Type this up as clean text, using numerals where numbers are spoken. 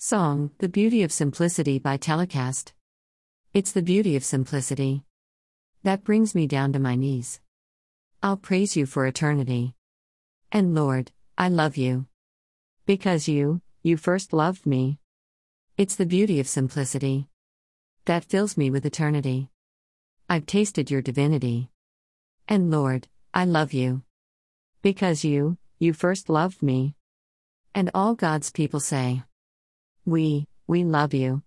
Song, The Beauty of Simplicity by Telecast. It's the beauty of simplicity that brings me down to my knees. I'll praise you for eternity. And Lord, I love you. Because you first loved me. It's the beauty of simplicity that fills me with eternity. I've tasted your divinity. And Lord, I love you. Because you first loved me. And all God's people say, We love you.